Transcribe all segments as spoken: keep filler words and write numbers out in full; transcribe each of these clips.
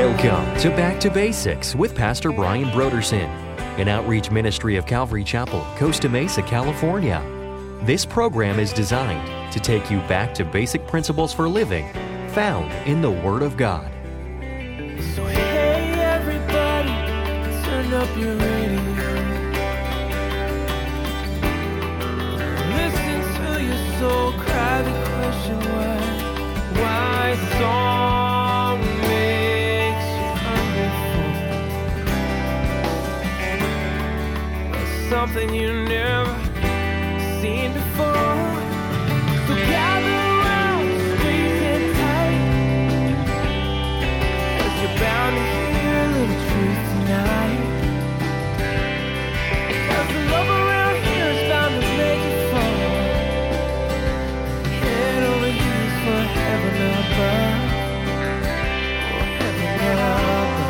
Welcome to Back to Basics with Pastor Brian Broderson, an outreach ministry of Calvary Chapel, Costa Mesa, California. This program is designed to take you back to basic principles for living found in the Word of God. So hey everybody, turn up your radio. Listen to your soul cry the question why, why song makes you hungry for. That's something you never seen before. So gather around, squeeze in tight, as you're bound to hear a little truth tonight. Cause the love around here is bound to make you fall. Head over heels for heaven above. Oh, heaven above.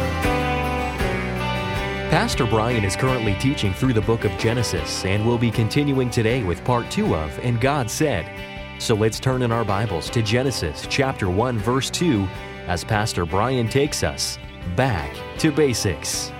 Pastor Brian is currently teaching through the book of Genesis and will be continuing today with part two of And God Said. So let's turn in our Bibles to Genesis chapter one, verse two, as Pastor Brian takes us back to basics.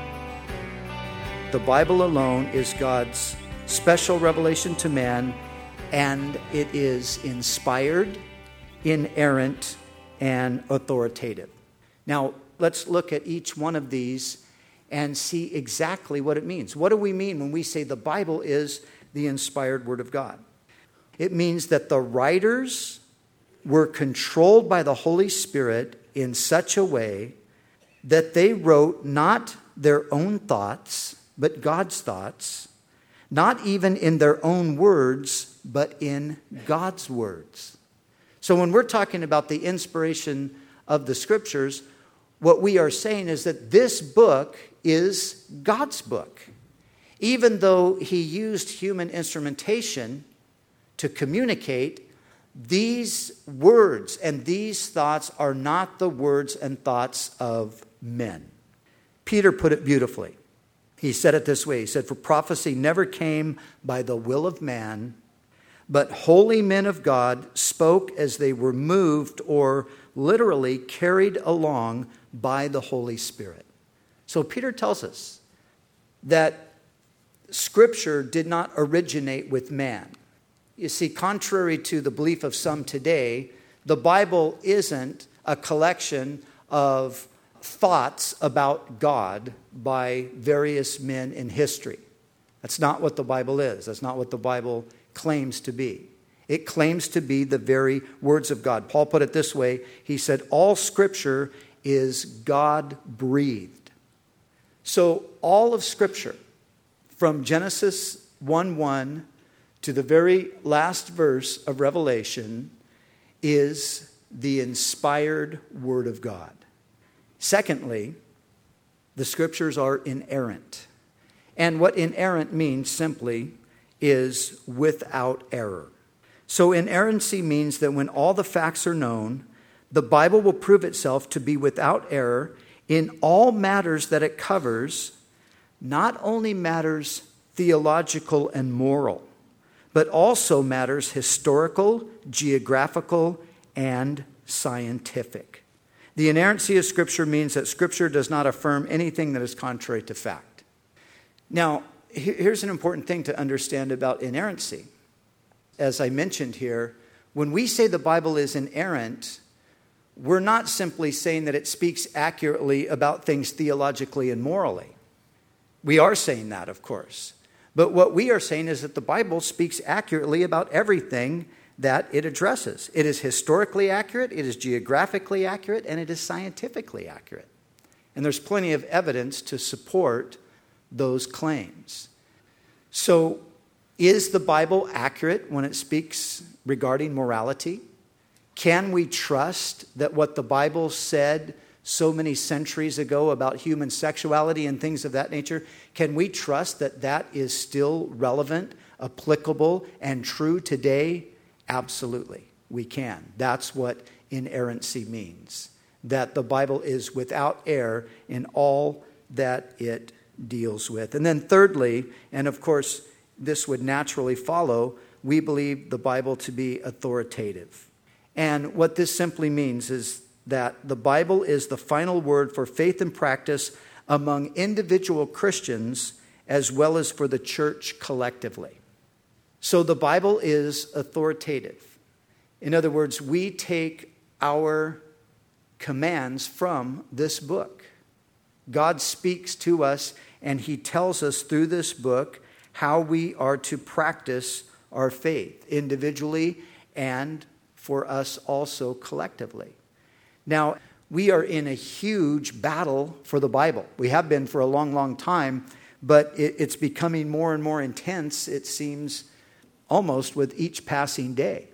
The Bible alone is God's special revelation to man, and it is inspired, inerrant, and authoritative. Now, let's look at each one of these and see exactly what it means. What do we mean when we say the Bible is the inspired Word of God? It means that the writers were controlled by the Holy Spirit in such a way that they wrote not their own thoughts, but God's thoughts, not even in their own words, but in God's words. So when we're talking about the inspiration of the Scriptures, what we are saying is that this book is God's book. Even though he used human instrumentation to communicate, these words and these thoughts are not the words and thoughts of men. Peter put it beautifully. He said it this way. He said, "For prophecy never came by the will of man, but holy men of God spoke as they were moved or literally carried along by the Holy Spirit." So Peter tells us that Scripture did not originate with man. You see, contrary to the belief of some today, the Bible isn't a collection of thoughts about God by various men in history. That's not what the Bible is. That's not what the Bible claims to be. It claims to be the very words of God. Paul put it this way. He said, all Scripture is God-breathed. So all of Scripture, from Genesis one one to the very last verse of Revelation, is the inspired Word of God. Secondly, the Scriptures are inerrant. And what inerrant means simply is without error. So inerrancy means that when all the facts are known, the Bible will prove itself to be without error in all matters that it covers, not only matters theological and moral, but also matters historical, geographical, and scientific. The inerrancy of Scripture means that Scripture does not affirm anything that is contrary to fact. Now, here's an important thing to understand about inerrancy. As I mentioned here, when we say the Bible is inerrant, we're not simply saying that it speaks accurately about things theologically and morally. We are saying that, of course. But what we are saying is that the Bible speaks accurately about everything that it addresses. It is historically accurate, it is geographically accurate, and it is scientifically accurate. And there's plenty of evidence to support those claims. So, is the Bible accurate when it speaks regarding morality? Can we trust that what the Bible said so many centuries ago about human sexuality and things of that nature, can we trust that that is still relevant, applicable, and true today? Absolutely, we can. That's what inerrancy means, that the Bible is without error in all that it deals with. And then thirdly, and of course this would naturally follow, we believe the Bible to be authoritative. And what this simply means is that the Bible is the final word for faith and practice among individual Christians as well as for the church collectively. So the Bible is authoritative. In other words, we take our commands from this book. God speaks to us, and he tells us through this book how we are to practice our faith individually and for us also collectively. Now, we are in a huge battle for the Bible. We have been for a long, long time, but it, it's becoming more and more intense, it seems, almost with each passing day.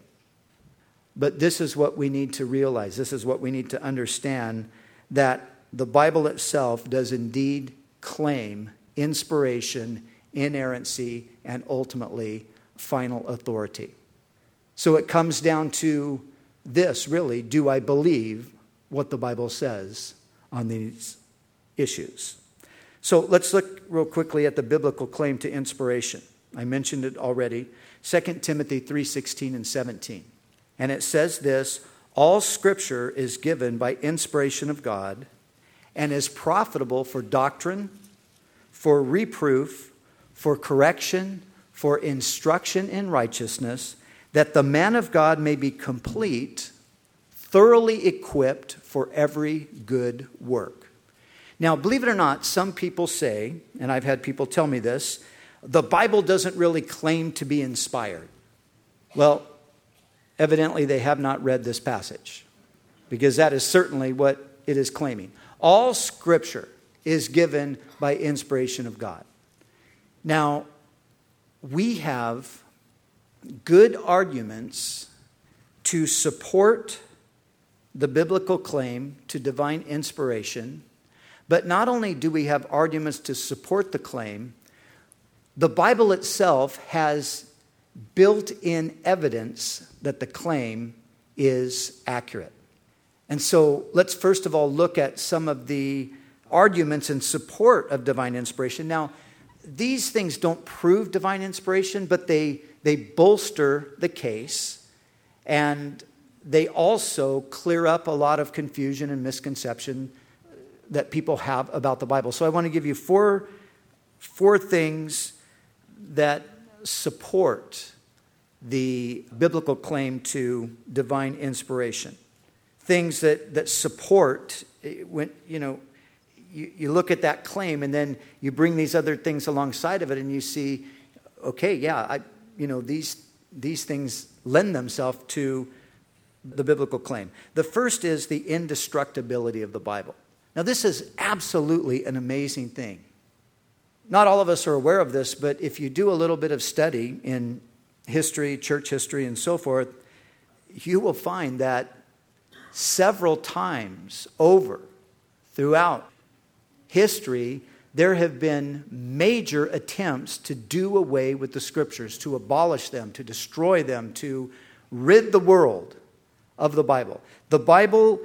But this is what we need to realize. This is what we need to understand, that the Bible itself does indeed claim inspiration, inerrancy, and ultimately final authority. So it comes down to this, really. Do I believe what the Bible says on these issues? So let's look real quickly at the biblical claim to inspiration. I mentioned it already. Second Timothy three sixteen and seventeen. And it says this: all Scripture is given by inspiration of God and is profitable for doctrine, for reproof, for correction, for instruction in righteousness, that the man of God may be complete, thoroughly equipped for every good work. Now, believe it or not, some people say, and I've had people tell me this, the Bible doesn't really claim to be inspired. Well, evidently they have not read this passage, because that is certainly what it is claiming. All Scripture is given by inspiration of God. Now, we have good arguments to support the biblical claim to divine inspiration, but not only do we have arguments to support the claim, the Bible itself has built-in evidence that the claim is accurate. And so let's first of all look at some of the arguments in support of divine inspiration. Now, these things don't prove divine inspiration, but they, they bolster the case, and they also clear up a lot of confusion and misconception that people have about the Bible. So I want to give you four, four things that support the biblical claim to divine inspiration. Things that, that support, when, you know, you, you look at that claim and then you bring these other things alongside of it and you see, okay, yeah, I, you know, these, these things lend themselves to the biblical claim. The first is the indestructibility of the Bible. Now, this is absolutely an amazing thing. Not all of us are aware of this, but if you do a little bit of study in history, church history, and so forth, you will find that several times over throughout history, there have been major attempts to do away with the Scriptures, to abolish them, to destroy them, to rid the world of the Bible. The Bible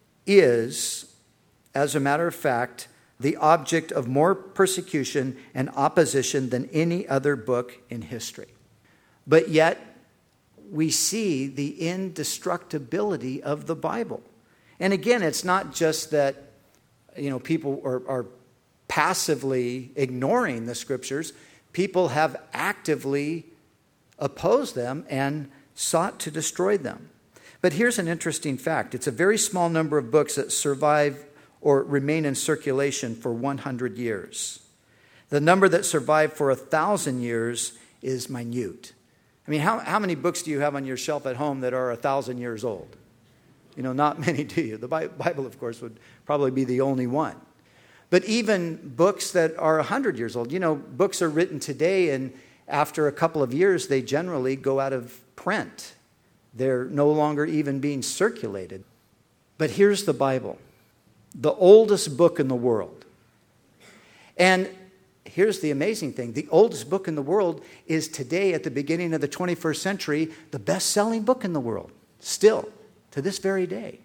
is, as a matter of fact, the object of more persecution and opposition than any other book in history. But yet, we see the indestructibility of the Bible. And again, it's not just that, you know, people are, are passively ignoring the Scriptures. People have actively opposed them and sought to destroy them. But here's an interesting fact. It's a very small number of books that survive or remain in circulation for one hundred years. The number that survived for one thousand years is minute. I mean, how, how many books do you have on your shelf at home that are one thousand years old? You know, not many, do you? The Bible, of course, would probably be the only one. But even books that are one hundred years old, you know, books are written today, and after a couple of years, they generally go out of print. They're no longer even being circulated. But here's the Bible, the oldest book in the world. And here's the amazing thing. The oldest book in the world is today, at the beginning of the twenty-first century, the best-selling book in the world. Still, to this very day.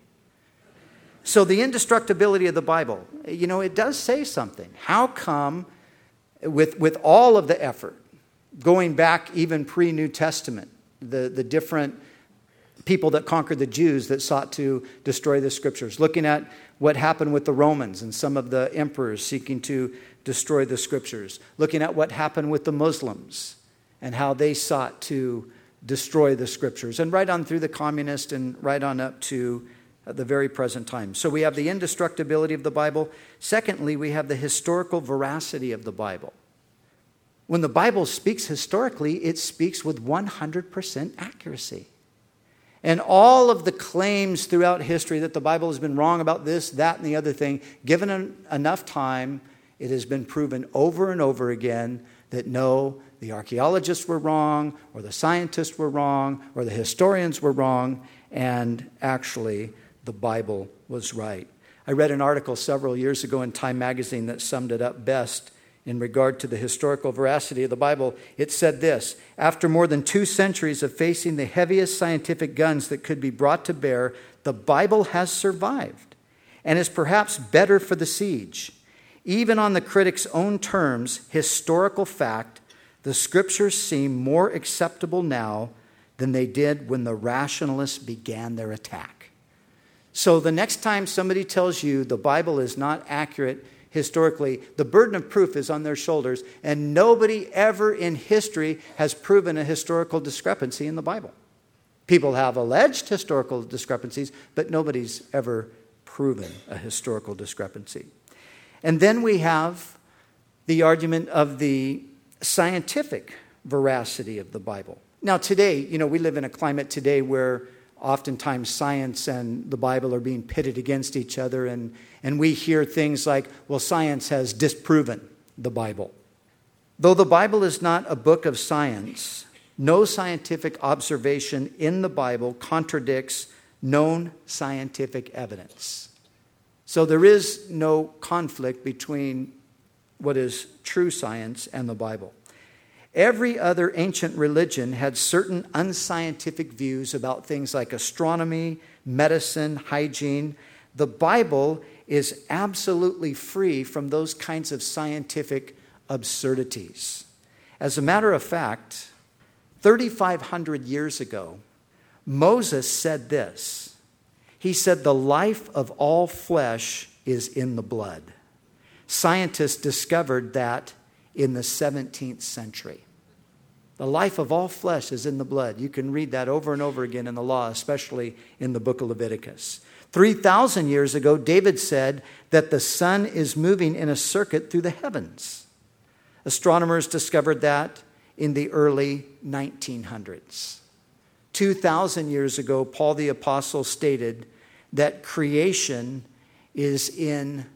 So the indestructibility of the Bible, you know, it does say something. How come, with, with all of the effort, going back even pre-New Testament, the, the different people that conquered the Jews that sought to destroy the Scriptures. Looking at what happened with the Romans and some of the emperors seeking to destroy the Scriptures. Looking at what happened with the Muslims and how they sought to destroy the Scriptures. And right on through the communists and right on up to the very present time. So we have the indestructibility of the Bible. Secondly, we have the historical veracity of the Bible. When the Bible speaks historically, it speaks with one hundred percent accuracy. And all of the claims throughout history that the Bible has been wrong about this, that, and the other thing, given en- enough time, it has been proven over and over again that no, the archaeologists were wrong, or the scientists were wrong, or the historians were wrong, and actually the Bible was right. I read an article several years ago in Time magazine that summed it up best in regard to the historical veracity of the Bible. It said this: after more than two centuries of facing the heaviest scientific guns that could be brought to bear, the Bible has survived and is perhaps better for the siege. Even on the critic's own terms, historical fact, the Scriptures seem more acceptable now than they did when the rationalists began their attack. So the next time somebody tells you the Bible is not accurate historically, the burden of proof is on their shoulders, and nobody ever in history has proven a historical discrepancy in the Bible. People have alleged historical discrepancies, but nobody's ever proven a historical discrepancy. And then we have the argument of the scientific veracity of the Bible. Now today, you know, we live in a climate today where oftentimes science and the Bible are being pitted against each other, and, and we hear things like, well, science has disproven the Bible. Though the Bible is not a book of science, no scientific observation in the Bible contradicts known scientific evidence. So there is no conflict between what is true science and the Bible. Every other ancient religion had certain unscientific views about things like astronomy, medicine, hygiene. The Bible is absolutely free from those kinds of scientific absurdities. As a matter of fact, thirty-five hundred years ago, Moses said this. He said, "The life of all flesh is in the blood." Scientists discovered that in the seventeenth century. The life of all flesh is in the blood. You can read that over and over again in the law, especially in the book of Leviticus. three thousand years ago, David said that the sun is moving in a circuit through the heavens. Astronomers discovered that in the early nineteen hundreds. two thousand years ago, Paul the Apostle stated that creation is in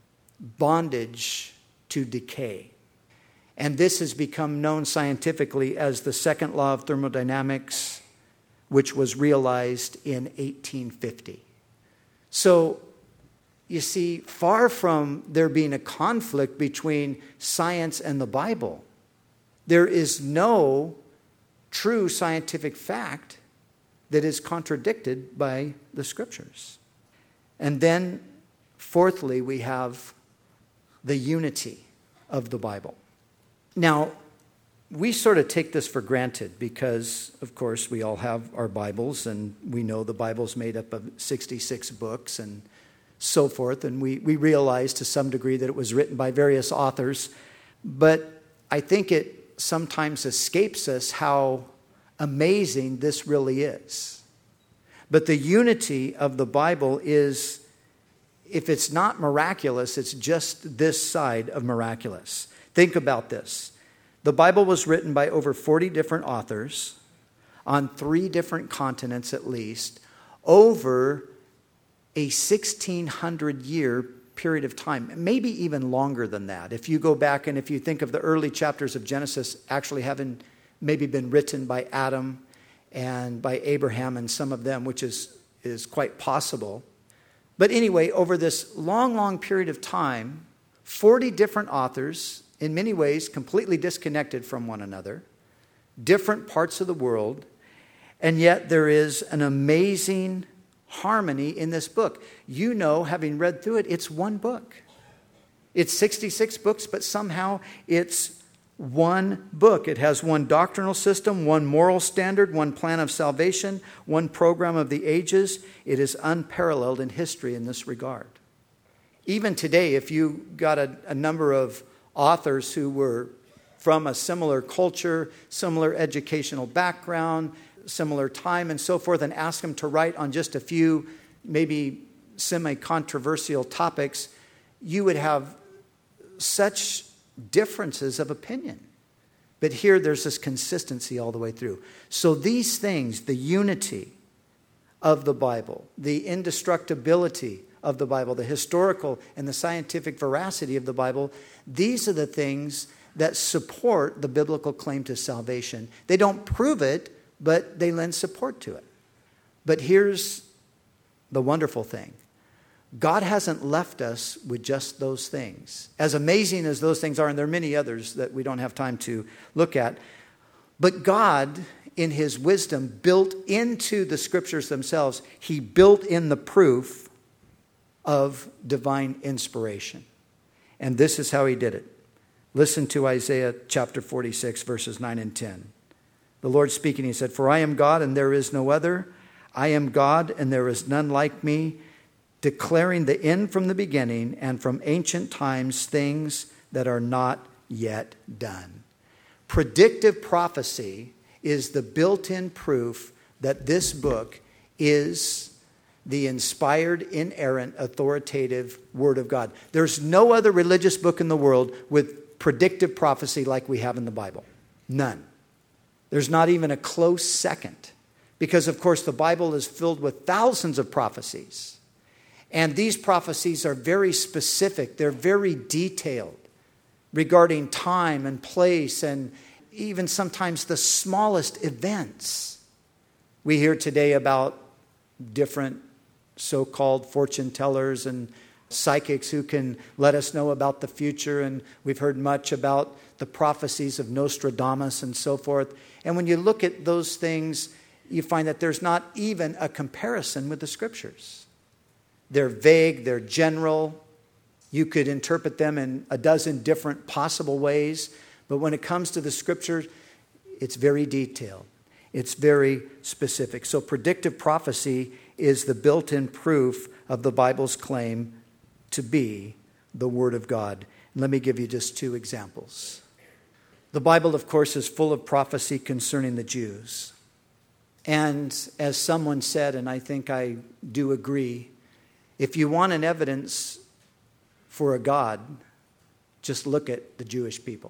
bondage to decay. And this has become known scientifically as the second law of thermodynamics, which was realized in eighteen fifty. So, you see, far from there being a conflict between science and the Bible, there is no true scientific fact that is contradicted by the Scriptures. And then, fourthly, we have the unity of the Bible. Now, we sort of take this for granted because, of course, we all have our Bibles, and we know the Bible's made up of sixty-six books and so forth, and we, we realize to some degree that it was written by various authors, but I think it sometimes escapes us how amazing this really is. But the unity of the Bible is, if it's not miraculous, it's just this side of miraculous. Think about this. The Bible was written by over forty different authors on three different continents at least over a sixteen hundred year period of time, maybe even longer than that. If you go back and if you think of the early chapters of Genesis actually having maybe been written by Adam and by Abraham and some of them, which is, is quite possible. But anyway, over this long, long period of time, forty different authors, in many ways completely disconnected from one another, different parts of the world, and yet there is an amazing harmony in this book. You know, having read through it, it's one book. It's sixty-six books, but somehow it's one book. It has one doctrinal system, one moral standard, one plan of salvation, one program of the ages. It is unparalleled in history in this regard. Even today, if you got a, a number of authors who were from a similar culture, similar educational background, similar time and so forth, and ask them to write on just a few maybe semi-controversial topics, you would have such differences of opinion. But here there's this consistency all the way through. So these things, the unity of the Bible, the indestructibility of the Bible, the historical and the scientific veracity of the Bible, these are the things that support the biblical claim to salvation. They don't prove it, but they lend support to it. But here's the wonderful thing. God hasn't left us with just those things. As amazing as those things are, and there are many others that we don't have time to look at, but God, in his wisdom, built into the scriptures themselves, he built in the proof of divine inspiration. And this is how he did it. Listen to Isaiah chapter forty-six, verses nine and ten. The Lord speaking, he said, "For I am God and there is no other. I am God and there is none like me, declaring the end from the beginning and from ancient times things that are not yet done." Predictive prophecy is the built-in proof that this book is the inspired, inerrant, authoritative Word of God. There's no other religious book in the world with predictive prophecy like we have in the Bible. None. There's not even a close second. Because, of course, the Bible is filled with thousands of prophecies. And these prophecies are very specific. They're very detailed regarding time and place and even sometimes the smallest events. We hear today about different so-called fortune tellers and psychics who can let us know about the future. And we've heard much about the prophecies of Nostradamus and so forth. And when you look at those things, you find that there's not even a comparison with the scriptures. They're vague, they're general. You could interpret them in a dozen different possible ways. But when it comes to the scriptures, it's very detailed. It's very specific. So predictive prophecy is the built-in proof of the Bible's claim to be the Word of God. And let me give you just two examples. The Bible, of course, is full of prophecy concerning the Jews. And as someone said, and I think I do agree, if you want an evidence for a God, just look at the Jewish people.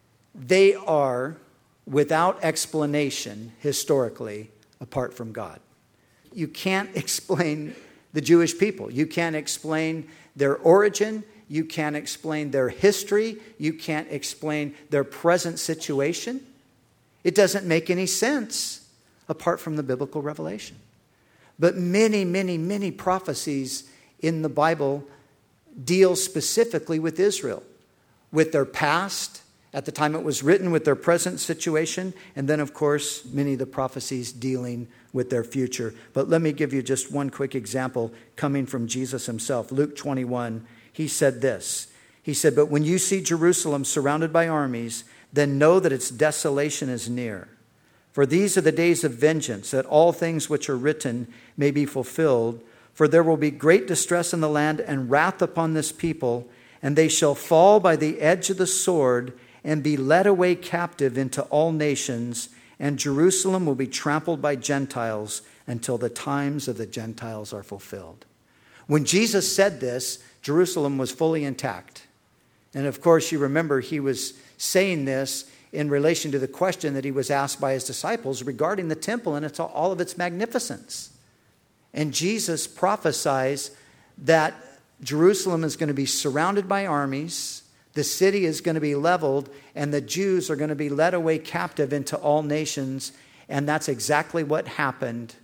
They are, without explanation, historically, apart from God. You can't explain the Jewish people. You can't explain their origin. You can't explain their history. You can't explain their present situation. It doesn't make any sense apart from the biblical revelation. But many, many, many prophecies in the Bible deal specifically with Israel, with their past, at the time it was written, with their present situation, and then, of course, many of the prophecies dealing with their future. But let me give you just one quick example coming from Jesus himself. Luke twenty-one, he said this. He said, "But when you see Jerusalem surrounded by armies, then know that its desolation is near. For these are the days of vengeance, that all things which are written may be fulfilled. For there will be great distress in the land and wrath upon this people, and they shall fall by the edge of the sword and be led away captive into all nations, and Jerusalem will be trampled by Gentiles until the times of the Gentiles are fulfilled." When Jesus said this, Jerusalem was fully intact. And of course, you remember he was saying this in relation to the question that he was asked by his disciples regarding the temple and its, all of its magnificence. And Jesus prophesies that Jerusalem is going to be surrounded by armies, the city is going to be leveled, and the Jews are going to be led away captive into all nations. And that's exactly what happened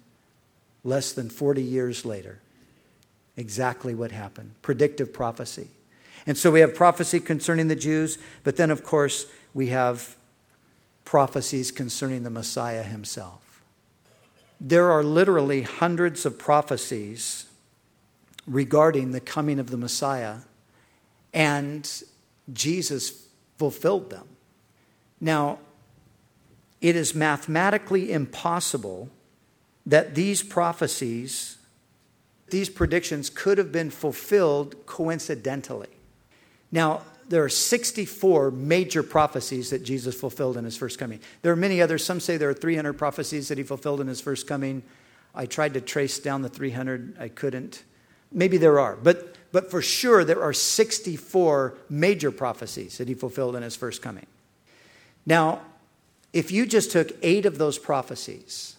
less than forty years later. Exactly what happened. Predictive prophecy. And so we have prophecy concerning the Jews, but then, of course, we have prophecies concerning the Messiah himself. There are literally hundreds of prophecies regarding the coming of the Messiah, and Jesus fulfilled them. Now, it is mathematically impossible that these prophecies, these predictions could have been fulfilled coincidentally. Now, there are sixty-four major prophecies that Jesus fulfilled in his first coming. There are many others. Some say there are three hundred prophecies that he fulfilled in his first coming. I tried to trace down the three hundred. I couldn't. Maybe there are. But, but for sure, there are sixty-four major prophecies that he fulfilled in his first coming. Now, if you just took eight of those prophecies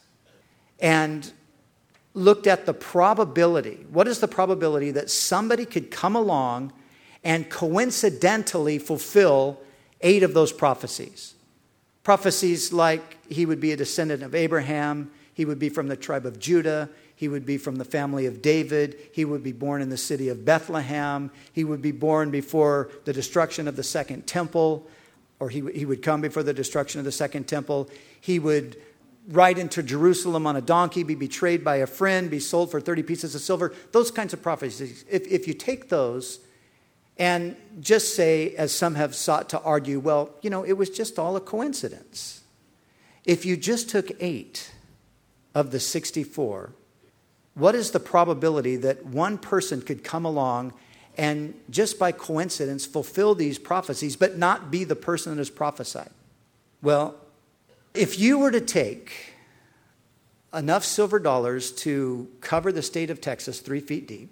and looked at the probability, what is the probability that somebody could come along and coincidentally fulfill eight of those prophecies? Prophecies like he would be a descendant of Abraham, he would be from the tribe of Judah, he would be from the family of David, he would be born in the city of Bethlehem, he would be born before the destruction of the second temple, or he, he would come before the destruction of the second temple. He would ride into Jerusalem on a donkey, be betrayed by a friend, be sold for thirty pieces of silver. Those kinds of prophecies. If, if you take those and just say, as some have sought to argue, well, you know, it was just all a coincidence. If you just took eight of the sixty-four, what is the probability that one person could come along and just by coincidence fulfill these prophecies, but not be the person that is prophesied? Well, if you were to take enough silver dollars to cover the state of Texas three feet deep,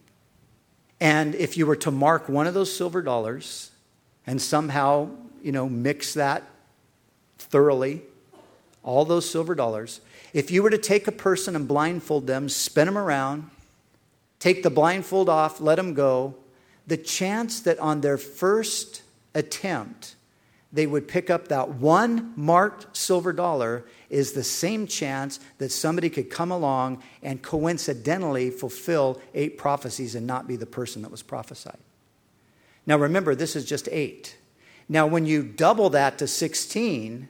and if you were to mark one of those silver dollars and somehow, you know, mix that thoroughly, all those silver dollars, if you were to take a person and blindfold them, spin them around, take the blindfold off, let them go, the chance that on their first attempt they would pick up that one marked silver dollar is the same chance that somebody could come along and coincidentally fulfill eight prophecies and not be the person that was prophesied. Now remember, this is just eight. Now when you double that to sixteen,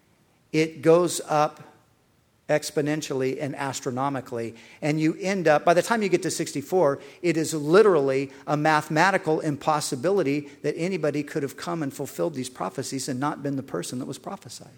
it goes up exponentially and astronomically, and you end up, by the time you get to sixty-four, it is literally a mathematical impossibility that anybody could have come and fulfilled these prophecies and not been the person that was prophesied.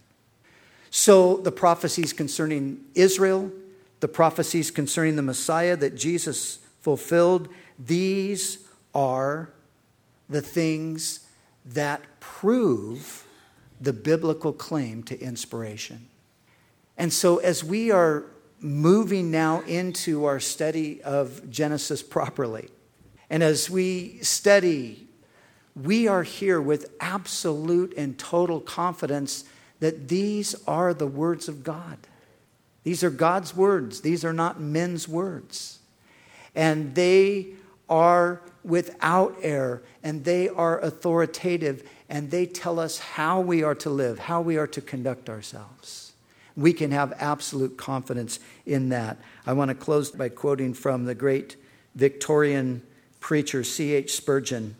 So the prophecies concerning Israel, the prophecies concerning the Messiah that Jesus fulfilled, these are the things that prove the biblical claim to inspiration. And so as we are moving now into our study of Genesis properly, and as we study, we are here with absolute and total confidence that these are the words of God. These are God's words. These are not men's words. And they are without error, and they are authoritative, and they tell us how we are to live, how we are to conduct ourselves. We can have absolute confidence in that. I want to close by quoting from the great Victorian preacher C H Spurgeon.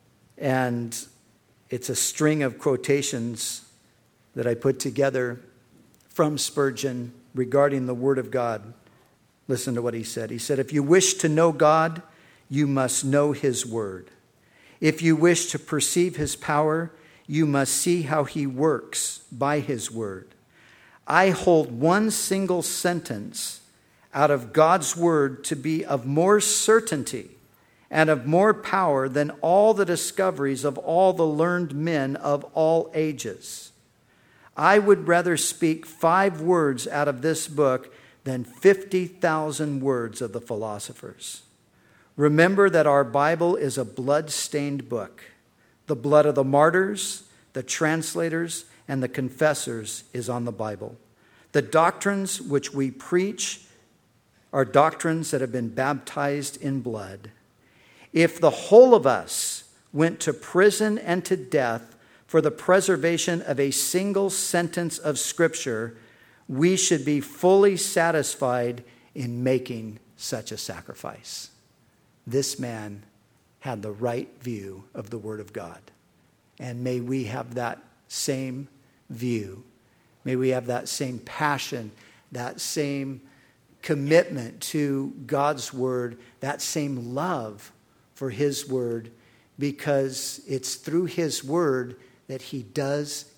And it's a string of quotations that I put together from Spurgeon regarding the Word of God. Listen to what he said. He said, "If you wish to know God, you must know His Word. If you wish to perceive His power, you must see how He works by His Word. I hold one single sentence out of God's Word to be of more certainty and of more power than all the discoveries of all the learned men of all ages. I would rather speak five words out of this book than fifty thousand words of the philosophers. Remember that our Bible is a blood-stained book. The blood of the martyrs, the translators, and the confessors is on the Bible. The doctrines which we preach are doctrines that have been baptized in blood. If the whole of us went to prison and to death for the preservation of a single sentence of Scripture, we should be fully satisfied in making such a sacrifice." This man had the right view of the Word of God. And may we have that same view. May we have that same passion, that same commitment to God's Word, that same love for His Word, because it's through His Word that He does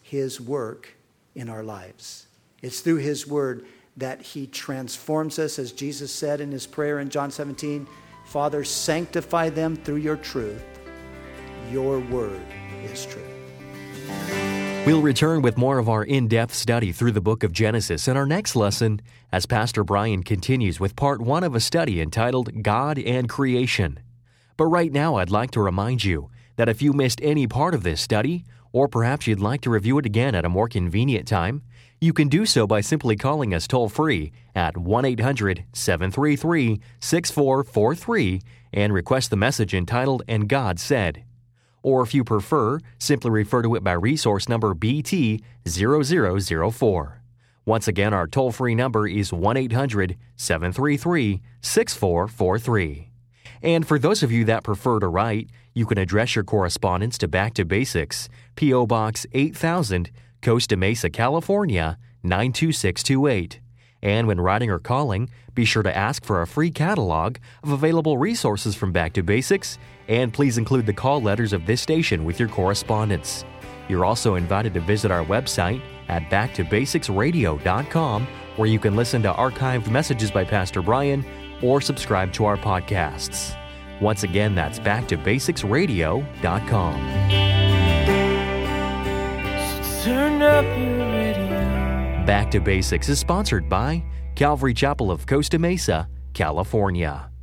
His work in our lives. It's through His word that He transforms us, as Jesus said in His prayer in John seventeen, Father, sanctify them through your truth. Your word is truth. We'll return with more of our in-depth study through the book of Genesis in our next lesson as Pastor Brian continues with part one of a study entitled God and Creation. But right now, I'd like to remind you that if you missed any part of this study, or perhaps you'd like to review it again at a more convenient time, you can do so by simply calling us toll-free at one eight hundred seven three three six four four three and request the message entitled, And God Said. Or if you prefer, simply refer to it by resource number B T zero zero zero four. Once again, our toll-free number is one eight hundred seven three three six four four three. And for those of you that prefer to write, you can address your correspondence to Back to Basics, P O. Box eight thousand, Costa Mesa, California, nine two six two eight. And when writing or calling, be sure to ask for a free catalog of available resources from Back to Basics, and please include the call letters of this station with your correspondence. You're also invited to visit our website at back to basics radio dot com, where you can listen to archived messages by Pastor Brian or subscribe to our podcasts. Once again, that's back to basics radio dot com. Turn up your radio. Back to Basics is sponsored by Calvary Chapel of Costa Mesa, California.